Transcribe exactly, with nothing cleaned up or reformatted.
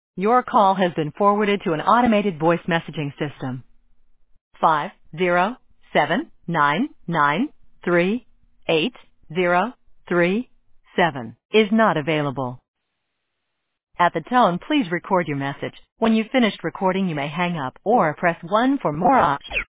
Your call has been forwarded to an automated voice messaging system. Five zero seven nine nine three eight zero three seven is not available. At the tone, please record your message. When you've finished recording, you may hang up or press one for more options.